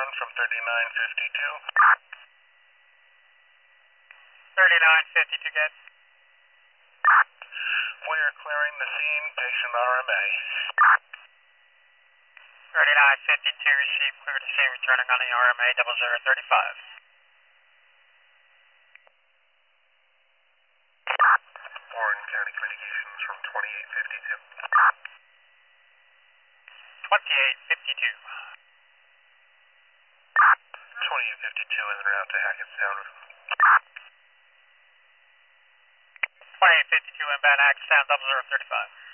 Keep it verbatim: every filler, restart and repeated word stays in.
one from thirty-nine fifty-two. thirty-nine fifty-two, good. We're clearing the scene, patient R M A. thirty-nine fifty-two, received, clear the scene, returning on the R M A double zero thirty-five. Warren County Communications from twenty-eight fifty-two. twenty-eight fifty-two. twenty-eight fifty-two en route to Hackett Sound. twenty-eight fifty-two, inbound Hackett Sound double zero thirty-five.